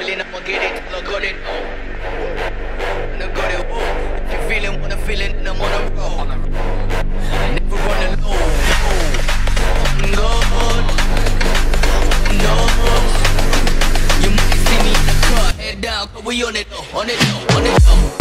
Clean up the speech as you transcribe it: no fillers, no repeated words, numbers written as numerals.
feeling, I'ma get it, look got it. Look got it, oh. If you feeling, wanna feel it, then I'm on the road. Never run alone. God, no. You might see me in the car, head down, 'cause we on it, on it, on it.